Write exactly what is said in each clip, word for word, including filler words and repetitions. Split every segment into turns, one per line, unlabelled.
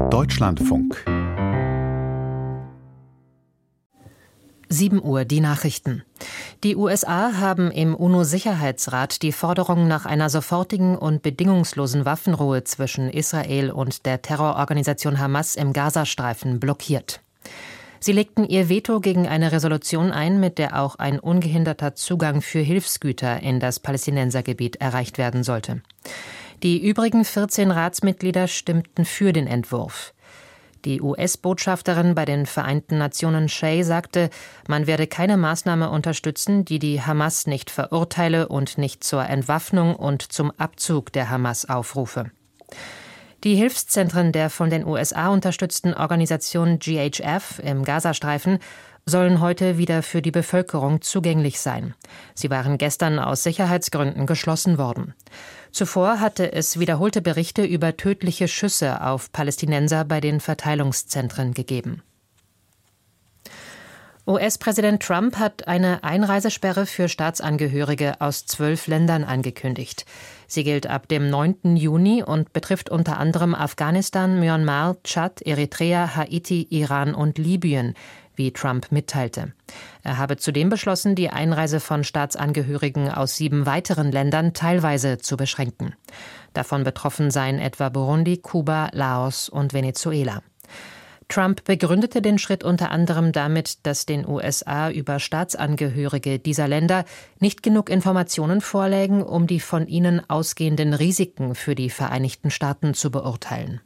Deutschlandfunk.
sieben Uhr, die Nachrichten. Die U S A haben im UNO-Sicherheitsrat die Forderung nach einer sofortigen und bedingungslosen Waffenruhe zwischen Israel und der Terrororganisation Hamas im Gazastreifen blockiert. Sie legten ihr Veto gegen eine Resolution ein, mit der auch ein ungehinderter Zugang für Hilfsgüter in das Palästinensergebiet erreicht werden sollte. Die übrigen vierzehn Ratsmitglieder stimmten für den Entwurf. Die U S-Botschafterin bei den Vereinten Nationen Shea sagte, man werde keine Maßnahme unterstützen, die die Hamas nicht verurteile und nicht zur Entwaffnung und zum Abzug der Hamas aufrufe. Die Hilfszentren der von den U S A unterstützten Organisation G H F im Gazastreifen sollen heute wieder für die Bevölkerung zugänglich sein. Sie waren gestern aus Sicherheitsgründen geschlossen worden. Zuvor hatte es wiederholte Berichte über tödliche Schüsse auf Palästinenser bei den Verteilungszentren gegeben. U S-Präsident Trump hat eine Einreisesperre für Staatsangehörige aus zwölf Ländern angekündigt. Sie gilt ab dem neunten Juni und betrifft unter anderem Afghanistan, Myanmar, Tschad, Eritrea, Haiti, Iran und Libyen, wie Trump mitteilte. Er habe zudem beschlossen, die Einreise von Staatsangehörigen aus sieben weiteren Ländern teilweise zu beschränken. Davon betroffen seien etwa Burundi, Kuba, Laos und Venezuela. Trump begründete den Schritt unter anderem damit, dass den U S A über Staatsangehörige dieser Länder nicht genug Informationen vorlägen, um die von ihnen ausgehenden Risiken für die Vereinigten Staaten zu beurteilen.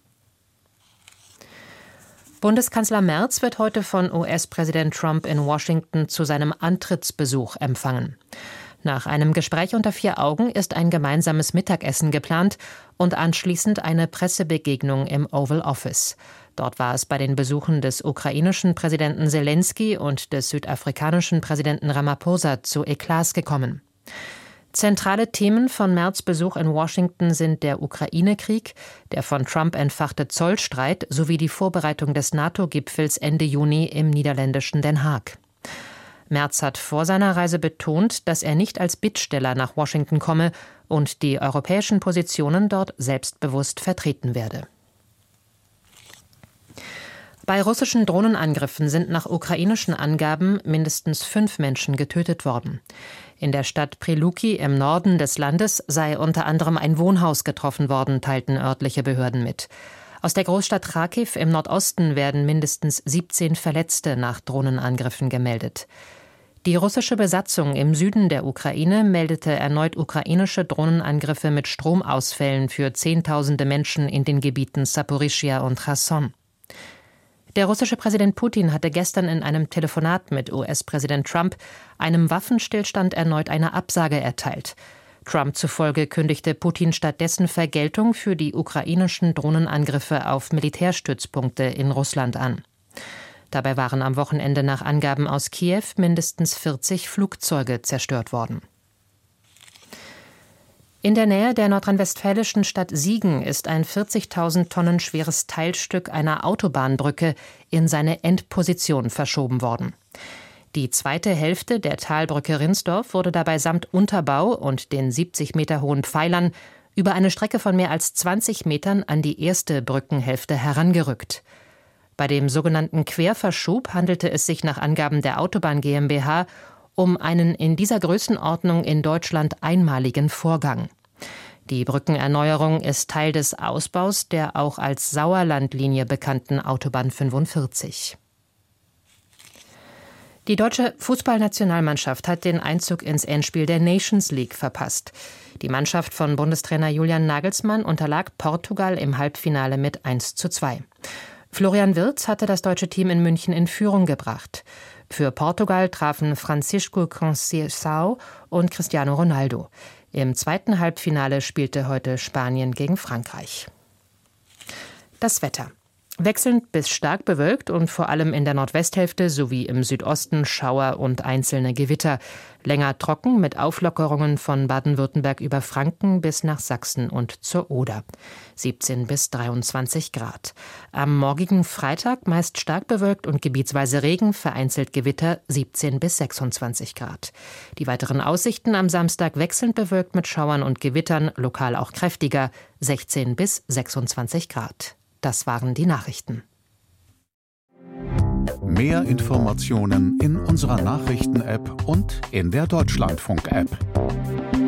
Bundeskanzler Merz wird heute von U S-Präsident Trump in Washington zu seinem Antrittsbesuch empfangen. Nach einem Gespräch unter vier Augen ist ein gemeinsames Mittagessen geplant und anschließend eine Pressebegegnung im Oval Office. Dort war es bei den Besuchen des ukrainischen Präsidenten Selensky und des südafrikanischen Präsidenten Ramaphosa zu Eklats gekommen. Zentrale Themen von Merz' Besuch in Washington sind der Ukraine-Krieg, der von Trump entfachte Zollstreit sowie die Vorbereitung des NATO-Gipfels Ende Juni im niederländischen Den Haag. Merz hat vor seiner Reise betont, dass er nicht als Bittsteller nach Washington komme und die europäischen Positionen dort selbstbewusst vertreten werde. Bei russischen Drohnenangriffen sind nach ukrainischen Angaben mindestens fünf Menschen getötet worden. In der Stadt Priluki im Norden des Landes sei unter anderem ein Wohnhaus getroffen worden, teilten örtliche Behörden mit. Aus der Großstadt Charkiw im Nordosten werden mindestens siebzehn Verletzte nach Drohnenangriffen gemeldet. Die russische Besatzung im Süden der Ukraine meldete erneut ukrainische Drohnenangriffe mit Stromausfällen für Zehntausende Menschen in den Gebieten Saporischschja und Cherson. Der russische Präsident Putin hatte gestern in einem Telefonat mit U S-Präsident Trump einem Waffenstillstand erneut eine Absage erteilt. Trump zufolge kündigte Putin stattdessen Vergeltung für die ukrainischen Drohnenangriffe auf Militärstützpunkte in Russland an. Dabei waren am Wochenende nach Angaben aus Kiew mindestens vierzig Flugzeuge zerstört worden. In der Nähe der nordrhein-westfälischen Stadt Siegen ist ein vierzigtausend Tonnen schweres Teilstück einer Autobahnbrücke in seine Endposition verschoben worden. Die zweite Hälfte der Talbrücke Rinsdorf wurde dabei samt Unterbau und den siebzig Meter hohen Pfeilern über eine Strecke von mehr als zwanzig Metern an die erste Brückenhälfte herangerückt. Bei dem sogenannten Querverschub handelte es sich nach Angaben der Autobahn GmbH um einen in dieser Größenordnung in Deutschland einmaligen Vorgang. Die Brückenerneuerung ist Teil des Ausbaus der auch als Sauerlandlinie bekannten Autobahn fünfundvierzig. Die deutsche Fußballnationalmannschaft hat den Einzug ins Endspiel der Nations League verpasst. Die Mannschaft von Bundestrainer Julian Nagelsmann unterlag Portugal im Halbfinale mit eins zu zwei. Florian Wirtz hatte das deutsche Team in München in Führung gebracht. Für Portugal trafen Francisco Conceição und Cristiano Ronaldo. Im zweiten Halbfinale spielte heute Spanien gegen Frankreich. Das Wetter. Wechselnd bis stark bewölkt und vor allem in der Nordwesthälfte sowie im Südosten Schauer und einzelne Gewitter. Länger trocken mit Auflockerungen von Baden-Württemberg über Franken bis nach Sachsen und zur Oder. siebzehn bis dreiundzwanzig Grad. Am morgigen Freitag meist stark bewölkt und gebietsweise Regen, vereinzelt Gewitter, siebzehn bis sechsundzwanzig Grad. Die weiteren Aussichten am Samstag wechselnd bewölkt mit Schauern und Gewittern, lokal auch kräftiger, sechzehn bis sechsundzwanzig Grad. Das waren die Nachrichten.
Mehr Informationen in unserer Nachrichten-App und in der Deutschlandfunk-App.